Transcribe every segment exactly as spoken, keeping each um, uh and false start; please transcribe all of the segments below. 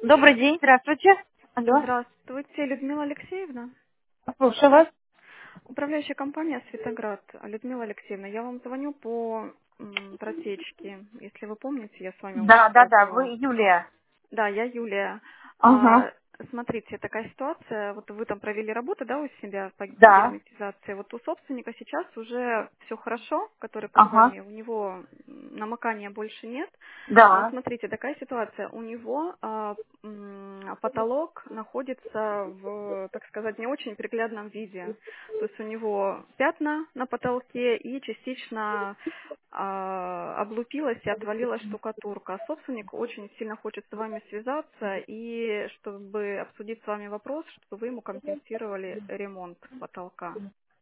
Добрый день, здравствуйте. Алло, Здравствуйте, Людмила Алексеевна. слушаю вас. Управляющая компания «Светоград». Людмила Алексеевна, я вам звоню по м, просечке. Если вы помните, я с вами уже Да, да, да, сталкивалась. вы Юлия. Да, я Юлия. Ага, А, смотрите, такая ситуация, вот вы там провели работу, да, у себя по да, герметизации. Вот у собственника сейчас уже все хорошо, который под ага, вами, у него м, намокания больше нет. Но да. смотрите, такая ситуация, у него а, м, потолок находится в, так сказать, не очень приглядном виде. То есть у него пятна на потолке и частично а, облупилась и отвалилась штукатурка. А собственник очень сильно хочет с вами связаться и чтобы обсудить с вами вопрос, чтобы вы ему компенсировали ремонт потолка.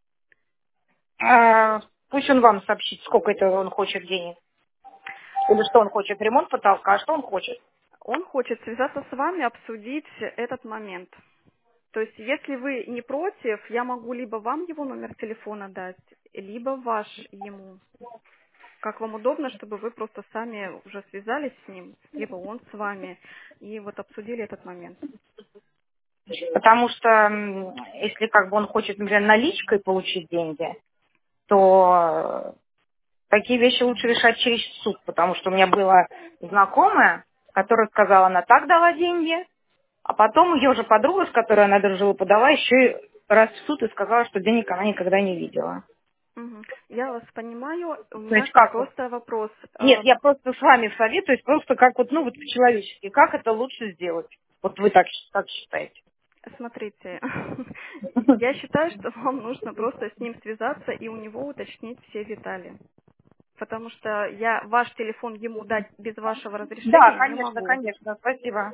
А, пусть он вам сообщит, сколько это он хочет денег. Или что он хочет, ремонт потолка, а что он хочет. Он хочет связаться с вами, обсудить этот момент. То есть, если вы не против, я могу либо вам его номер телефона дать, либо ваш ему. Как вам удобно, чтобы вы просто сами уже связались с ним, либо он с вами, и вот обсудили этот момент. Потому что м, если как бы он хочет, например, наличкой получить деньги, то э, такие вещи лучше решать через суд, потому что у меня была знакомая, которая сказала, она так дала деньги, а потом ее же подруга, с которой она дружила, подала еще и раз в суд и сказала, что денег она никогда не видела. Мгм. Я вас понимаю. У То меня есть как вот? просто вопрос. Нет, А, я просто с вами советуюсь, просто как вот, ну вот по-человечески, как это лучше сделать? Вот вы так, щ- так считаете. Смотрите, я считаю, что вам нужно просто с ним связаться и у него уточнить все детали. Потому что я ваш телефон ему дать без вашего Да, разрешения не конечно, могу. конечно, спасибо.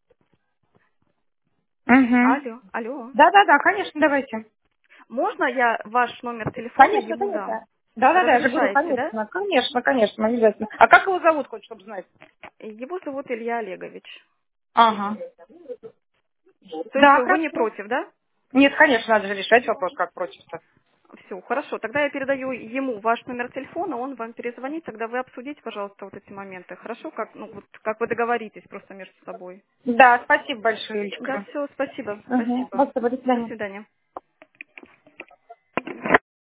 Угу. Алло, алло. Да-да-да, конечно, давайте. Можно я ваш номер телефона Конечно, ему дам? конечно. Да-да-да, я же говорю, Разрешаете, да? конечно, конечно, конечно, обязательно. А как его зовут, хоть, чтобы знать? Его зовут Илья Олегович. Ага. То есть Да, вы не хорошо. против, да? Нет, конечно, надо же решать вопрос, как против-то. Все, хорошо. Тогда я передаю ему ваш номер телефона, он вам перезвонит, тогда вы обсудите, пожалуйста, вот эти моменты. Хорошо, как, ну, вот, как вы договоритесь просто между собой. Да, спасибо большое, Да, Юлечка. все, спасибо, Угу. спасибо. Спасибо, до До свидания. свидания.